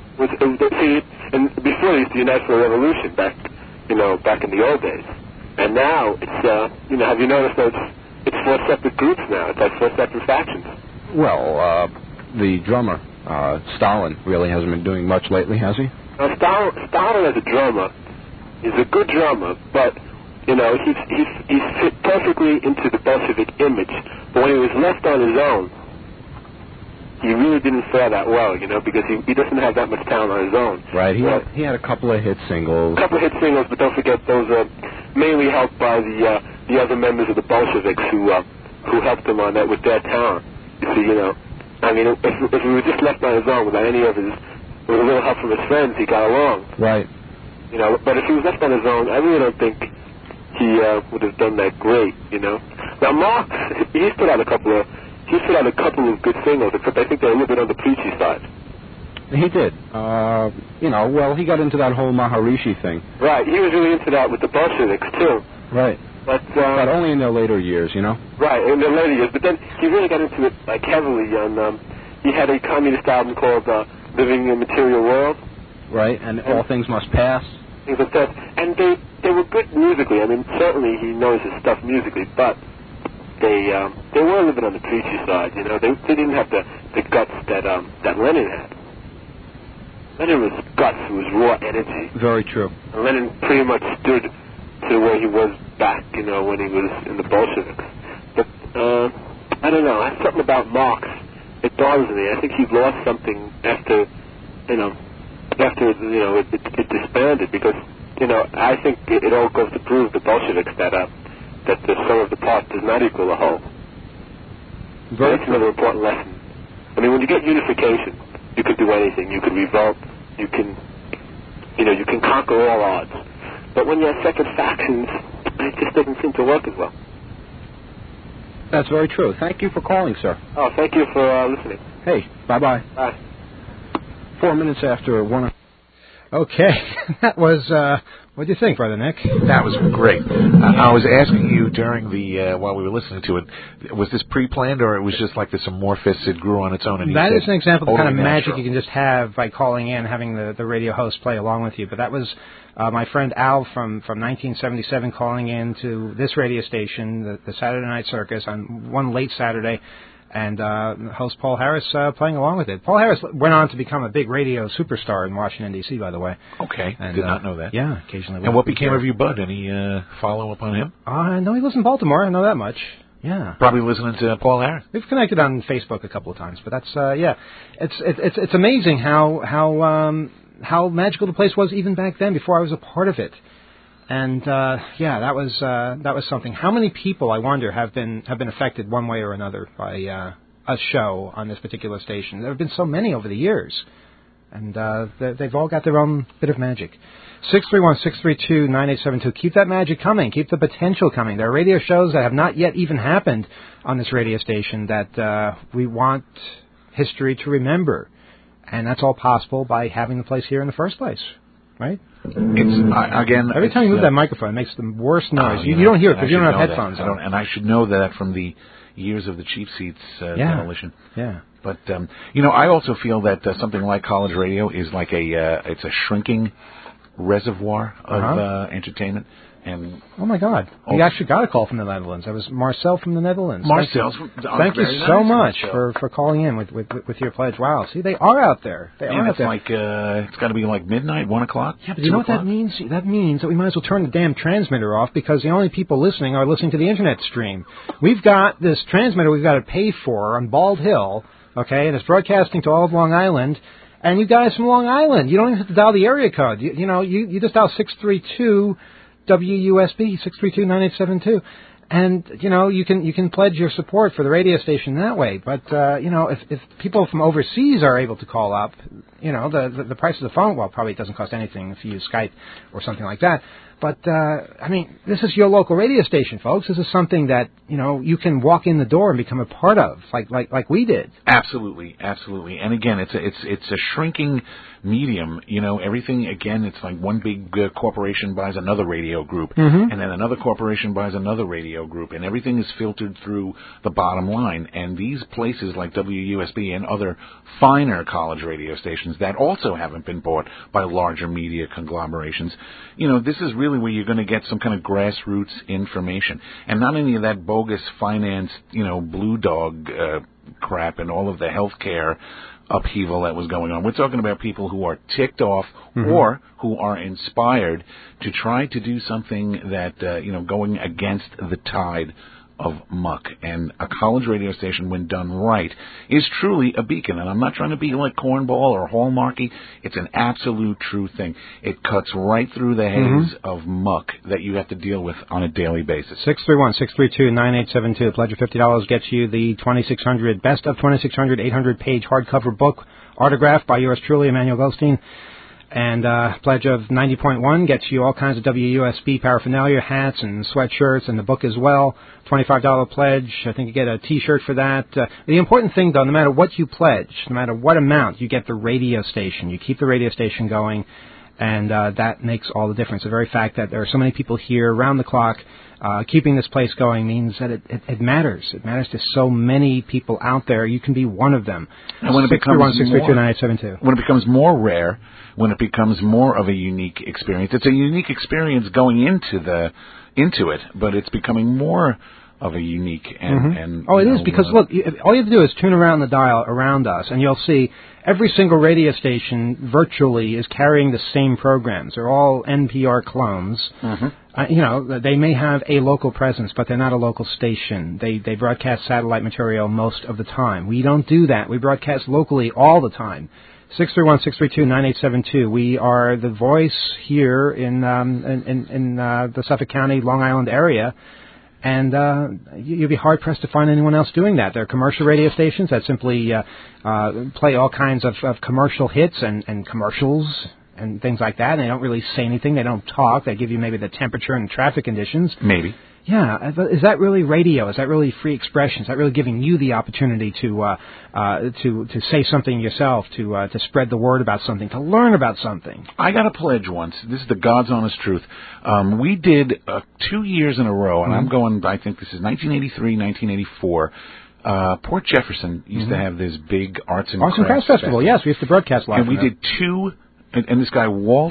And before they used to unite for a revolution back in the old days, and now it's have you noticed that it's 4 separate groups now? It's like 4 separate factions. Well, the drummer. Stalin really hasn't been doing much lately, has he? Stalin as a drummer is a good drummer, but he's fit perfectly into the Bolshevik image. But when he was left on his own, he really didn't fare that well, because he doesn't have that much talent on his own. Right. He had a couple of hit singles. But don't forget those are mainly helped by the other members of the Bolsheviks who helped him on that with their talent. You see, if he was just left on his own without any of his, with a little help from his friends, he got along. Right. But if he was left on his own, I really don't think he would have done that great. Now Marx, he's put out a couple of good singles, except I think they're a little bit on the preachy side. He did. He got into that whole Maharishi thing. Right. He was really into that with the Bolsheviks too. Right. But only in their later years, Right, in their later years. But then he really got into it heavily on. He had a communist album called "Living in a Material World." Right, and All Things Must Pass. Things like that, and they were good musically. Certainly he knows his stuff musically, but they were a little bit on the preachy side. They didn't have the guts that Lenin had. Lenin was guts. It was raw energy. Very true. And Lenin pretty much stood to where he was back, when he was in the Bolsheviks. But I don't know. Something about Marx, it bothers me. I think he lost something after it disbanded, because I think it all goes to prove the Bolsheviks that the sum of the parts does not equal the whole. That's another important lesson. When you get unification, you could do anything. You could revolt. You can conquer all odds. But when you have separate factions, it just doesn't seem to work as well. That's very true. Thank you for calling, sir. Oh, thank you for listening. Hey, bye-bye. Bye. 4 minutes after 1. Okay. That was, what do you think, Brother Nick? That was great. I was asking you during while we were listening to it, was this pre-planned, or it was just like this amorphous, it grew on its own? And that is an example of the kind of natural magic you can just have by calling in, having the radio host play along with you. But that was my friend Al from 1977 calling in to this radio station, the Saturday Night Circus, on one late Saturday, and host Paul Harris playing along with it. Paul Harris went on to become a big radio superstar in Washington, D.C., by the way. Okay, and, did not know that. Yeah, occasionally. And what became of your bud? Any follow-up on him? No, he lives in Baltimore. I know that much. Yeah. Probably listening to Paul Harris. We've connected on Facebook a couple of times, but that's it's amazing how magical the place was even back then, before I was a part of it. And that was something. How many people, I wonder, have been affected one way or another by a show on this particular station? There have been so many over the years, and they've all got their own bit of magic. 631-632-9872. Keep that magic coming. Keep the potential coming. There are radio shows that have not yet even happened on this radio station that we want history to remember, and that's all possible by having the place here in the first place. Right? Every time you move that microphone, it makes the worst noise. You don't hear it because you don't have headphones on. And I should know that from the years of the cheap seats demolition. Yeah. But I also feel that something like college radio is like it's a shrinking reservoir of entertainment. And oh my God, we actually got a call from the Netherlands. That was Marcel from the Netherlands. Thank you so much for calling in with your pledge. Wow, see, they are out there. It's like it's got to be like midnight, 1 o'clock. Yeah, but you know what that means? That means that we might as well turn the damn transmitter off, because the only people listening are listening to the internet stream. We've got this transmitter we've got to pay for on Bald Hill, okay, and it's broadcasting to all of Long Island. And you guys from Long Island, you don't even have to dial the area code. You just dial 632. WUSB 632-9872, And, you can pledge your support for the radio station that way. But, if people from overseas are able to call up, the price of the phone, well, probably it doesn't cost anything if you use Skype or something like that. But, this is your local radio station, folks. This is something that, you can walk in the door and become a part of, like we did. Absolutely. And again, it's a shrinking medium. Everything, again, it's like one big corporation buys another radio group, and then another corporation buys another radio group, and everything is filtered through the bottom line. And these places like WUSB and other finer college radio stations that also haven't been bought by larger media conglomerations, this is really where you're going to get some kind of grassroots information, and not any of that bogus financed, blue dog crap and all of the healthcare upheaval that was going on. We're talking about people who are ticked off or who are inspired to try to do something that, going against the tide of muck. And a college radio station, when done right, is truly a beacon. And I'm not trying to be like cornball or hallmarky. It's an absolute true thing. It cuts right through the haze of muck that you have to deal with on a daily basis. 631-632-9872. Pledge of $50 gets you the 2600 Best of 2600 800-page hardcover book autographed by yours truly, Emmanuel Goldstein. And pledge of 90.1 gets you all kinds of WUSB paraphernalia, hats and sweatshirts, and the book as well. $25 pledge. I think you get a T-shirt for that. The important thing, though, no matter what you pledge, no matter what amount, you get the radio station. You keep the radio station going, and that makes all the difference. The very fact that there are so many people here around the clock keeping this place going means that it matters. It matters to so many people out there. You can be one of them. And when it becomes more rare, when it becomes more of a unique experience, it's a unique experience going into it, but it's becoming more of a unique and it is, because look, all you have to do is tune around the dial around us, and you'll see every single radio station virtually is carrying the same programs. They're all NPR clones. They may have a local presence, but they're not a local station. They broadcast satellite material most of the time. We don't do that. We broadcast locally all the time. 631-632-9872. We are the voice here in the Suffolk County, Long Island area. And you'd be hard-pressed to find anyone else doing that. There are commercial radio stations that simply play all kinds of commercial hits and commercials and things like that. And they don't really say anything. They don't talk. They give you maybe the temperature and traffic conditions. Maybe. Yeah. Is that really radio? Is that really free expression? Is that really giving you the opportunity to say something yourself, to spread the word about something, to learn about something? I got a pledge once. This is the God's honest truth. We did 2 years in a row, and I'm going, I think this is 1983, 1984. Port Jefferson used to have this big Arts and Crafts Festival. Yes, we used to broadcast live. And we did two, and this guy, Walt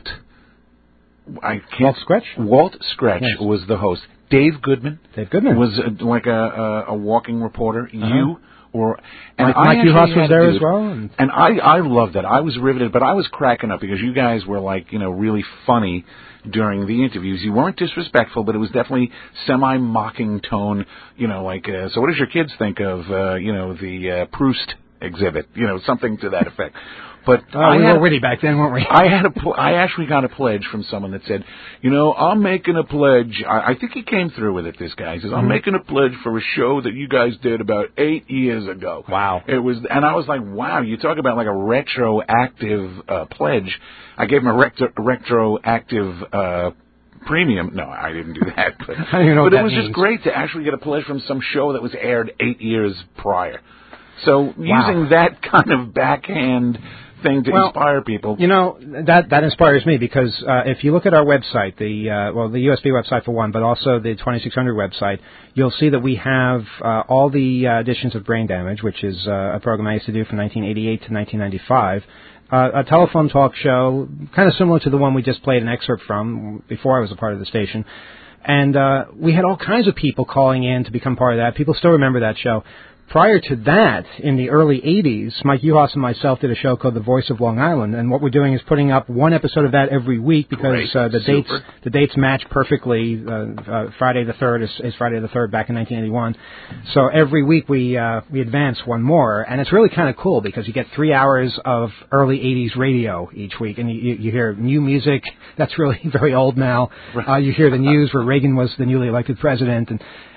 Scretch? Walt Scretch was the host. Dave Goodman was like a walking reporter. You were, and Mike Uhas was there as well. And I loved that. I was riveted, but I was cracking up because you guys were like, really funny during the interviews. You weren't disrespectful, but it was definitely semi-mocking tone. So what does your kids think of, the Proust exhibit? Something to that effect. But we were witty back then, weren't we? I actually got a pledge from someone that said, I'm making a pledge. I think he came through with it, this guy. He says, I'm making a pledge for a show that you guys did about 8 years ago. Wow. And I was like, wow, you talk about like a retroactive pledge. I gave him a retroactive premium. No, I didn't do that. But, I don't even know what that means. means. Just great to actually get a pledge from some show that was aired 8 years prior. So using that kind of backhand thing to inspire people. That inspires me because if you look at our website, the USB website for one, but also the 2600 website, you'll see that we have all the editions of Brain Damage, which is a program I used to do from 1988 to 1995. A telephone talk show, kind of similar to the one we just played an excerpt from before I was a part of the station. And we had all kinds of people calling in to become part of that. People still remember that show. Prior to that, in the early 80s, Mike Uhas and myself did a show called The Voice of Long Island, and what we're doing is putting up one episode of that every week because the dates match perfectly. Friday the 3rd is Friday the 3rd back in 1981. So every week we advance one more, and it's really kind of cool because you get 3 hours of early 80s radio each week, and you hear new music that's really very old now. Right. You hear the news where Reagan was the newly elected president,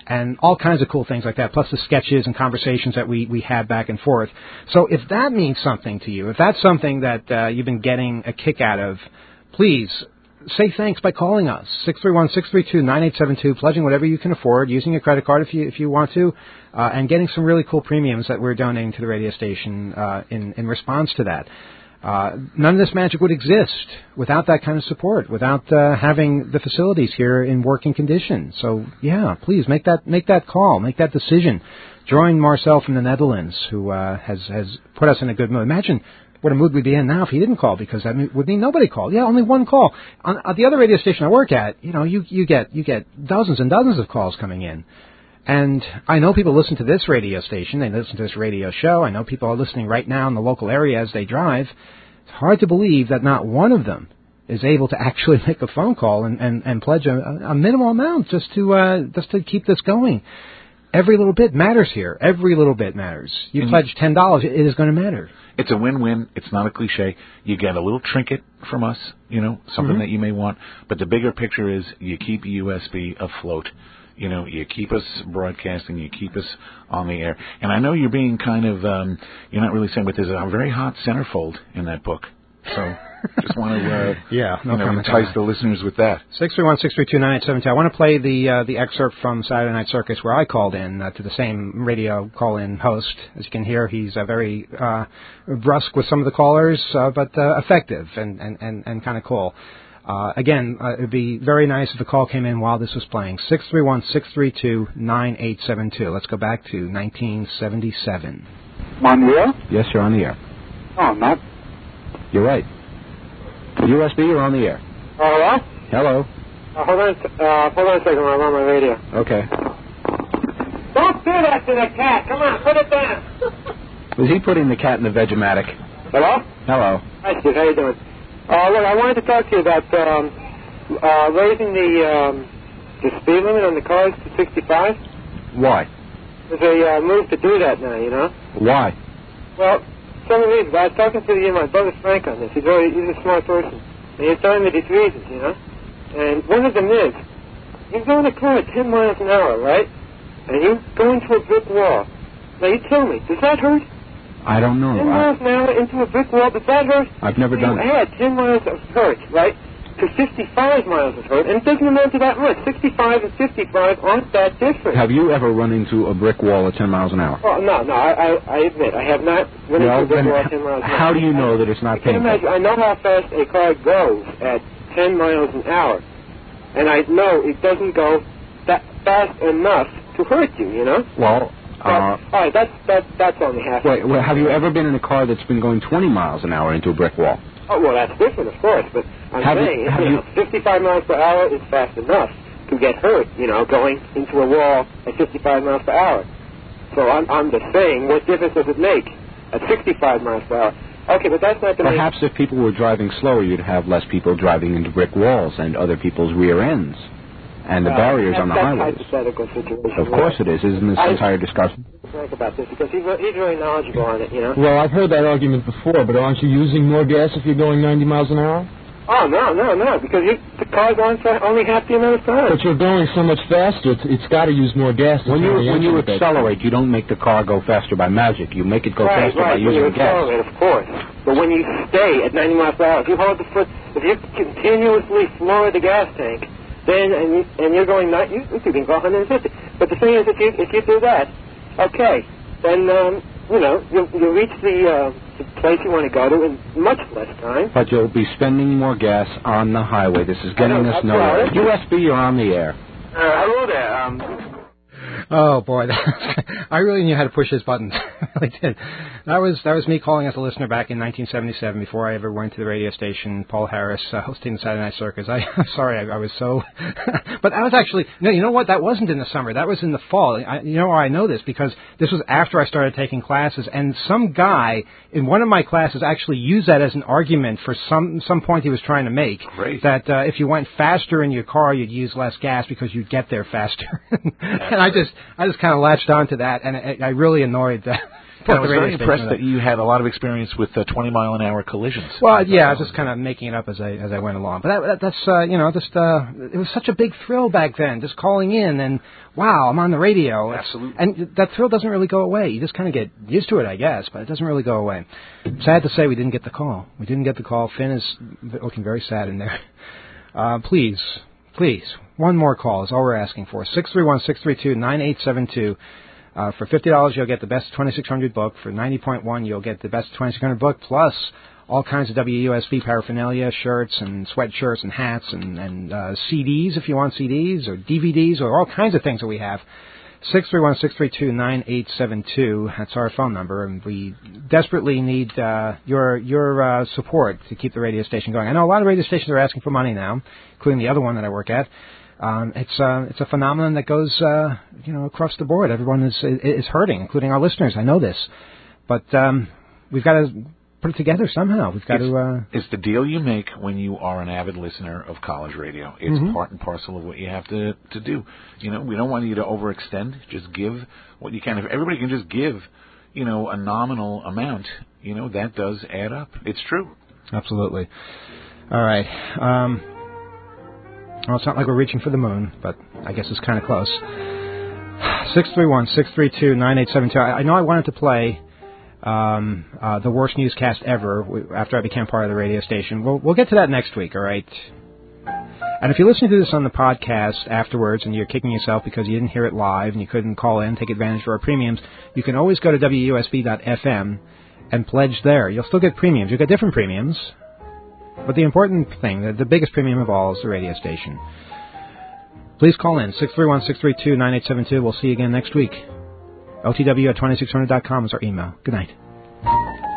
and all kinds of cool things like that, plus the sketches and conversations that we had back and forth. So if that means something to you, if that's something that you've been getting a kick out of, please say thanks by calling us, 631-632-9872, pledging whatever you can afford, using your credit card if you want to, and getting some really cool premiums that we're donating to the radio station in response to that. None of this magic would exist without that kind of support, without having the facilities here in working condition. So, yeah, please make that call, make that decision. Join Marcel from the Netherlands, who has put us in a good mood. Imagine what a mood we'd be in now if he didn't call, because that would mean nobody called. Yeah, only one call. On the other radio station I work at, you get dozens and dozens of calls coming in. And I know people listen to this radio station, they listen to this radio show. I know people are listening right now in the local area as they drive. It's hard to believe that not one of them is able to actually make a phone call and pledge a minimal amount just to keep this going. Every little bit matters here. Every little bit matters. You pledge $10, it is going to matter. It's a win-win. It's not a cliche. You get a little trinket from us, something that you may want. But the bigger picture is you keep USB afloat. You keep us broadcasting, you keep us on the air. And I know you're being kind of, you're not really saying, but there's a very hot centerfold in that book. So just want to entice the listeners with that. 631-632-9872. I want to play the excerpt from Saturday Night Circus where I called in to the same radio call-in host. As you can hear, he's very brusque with some of the callers, but effective and kind of cool. Again, it would be very nice if the call came in while this was playing. 631-632-9872. Let's go back to 1977. On the air? Yes, you're on the air. Oh, not. You're right. USB, you're on the air. Hello? Hello. Hold on a second, I'm on my radio. Okay. Don't do that to the cat. Come on, put it down. Was he putting the cat in the Vegematic? Hello? Hello. Hi, Steve. How you doing? Look, I wanted to talk to you about raising the speed limit on the cars to 65. Why? There's a move to do that now, Why? Well, some reasons. I was talking to my brother Frank on this. He's a smart person. And he's telling me these reasons, And one of them is, you go in a car at 10 miles an hour, right? And you go into a brick wall. Now, you tell me, does that hurt? I don't know. 10 miles an hour into a brick wall, does that hurt? I've never done it. You add 10 miles of hurt, right, to 55 miles of hurt, and it doesn't amount to that much. 65 and 55 aren't that different. Have you ever run into a brick wall at 10 miles an hour? Oh, no, I admit, I have not run into a brick wall at 10 miles an hour. How do you know that it's not painful? I know how fast a car goes at 10 miles an hour, and I know it doesn't go that fast enough to hurt you, Well... all right, that's only half. Wait, have you ever been in a car that's been going 20 miles an hour into a brick wall? Oh, well, that's different, of course, but I'm saying 55 miles per hour is fast enough to get hurt, going into a wall at 55 miles per hour. So I'm just saying, what difference does it make at 65 miles per hour? Okay, but that's not the Perhaps if people were driving slower, you'd have less people driving into brick walls and other people's rear ends. And the barriers on the highways. That's a hypothetical situation. Of course it is. Isn't this entire discussion? Think about this because he's very knowledgeable on it, Well, I've heard that argument before, but aren't you using more gas if you're going 90 miles an hour? Oh, no, because the car's on for only half the amount of time. But you're going so much faster, it's got to use more gas. When you accelerate, you don't make the car go faster by magic. You make it go faster by using gas. Accelerate, of course. But when you stay at 90 miles per hour, if you hold the foot, if you continuously floor the gas tank, then and you're going you can go 150. But the thing is, if you do that, okay, then you'll reach the place you want to go to in much less time. But you'll be spending more gas on the highway. This is getting us nowhere. USB, you're on the air. Hello there. Oh boy, I really knew how to push his buttons. I really did. That was me calling as a listener back in 1977 before I ever went to the radio station. Paul Harris hosting the Saturday Night Circus. I'm sorry, I was so. But I was actually no. You know what? That wasn't in the summer. That was in the fall. You know why I know this? Because this was after I started taking classes, and some guy in one of my classes actually used that as an argument for some point he was trying to make. Great. That if you went faster in your car, you'd use less gas because you'd get there faster. And I just kind of latched onto that, and I really annoyed support I the was radio very station. impressed that you had a lot of experience with 20-mile-an-hour collisions. Well, yeah, I was just kind of making it up as I went along. But that's it was such a big thrill back then, just calling in and wow, I'm on the radio. Absolutely. And that thrill doesn't really go away. You just kind of get used to it, I guess, but it doesn't really go away. Sad to say, we didn't get the call. We didn't get the call. Finn is looking very sad in there. Please, one more call is all we're asking for. 631-632-9872. For $50, you'll get the best 2600 book. For 90.1, you'll get the best 2600 book, plus all kinds of WUSB paraphernalia, shirts and sweatshirts and hats and CDs if you want CDs, or DVDs, or all kinds of things that we have. 631-632-9872. That's our phone number, and we desperately need your support to keep the radio station going. I know a lot of radio stations are asking for money now, including the other one that I work at. It's a phenomenon that goes across the board. Everyone is hurting, including our listeners. I know this, but we've got to put it together somehow. We've got to. It's the deal you make when you are an avid listener of college radio. It's part and parcel of what you have to do. We don't want you to overextend. Just give what you can. If everybody can just give, a nominal amount, that does add up. It's true. Absolutely. All right. Well, it's not like we're reaching for the moon, but I guess it's kind of close. 631-632-9872. I know I wanted to play the worst newscast ever after I became part of the radio station. We'll get to that next week, all right? And if you're listening to this on the podcast afterwards and you're kicking yourself because you didn't hear it live and you couldn't call in, take advantage of our premiums, you can always go to WUSB.FM and pledge there. You'll still get premiums. You'll get different premiums. But the important thing, the biggest premium of all, is the radio station. Please call in, 631-632-9872. We'll see you again next week. LTW at 2600.com is our email. Good night.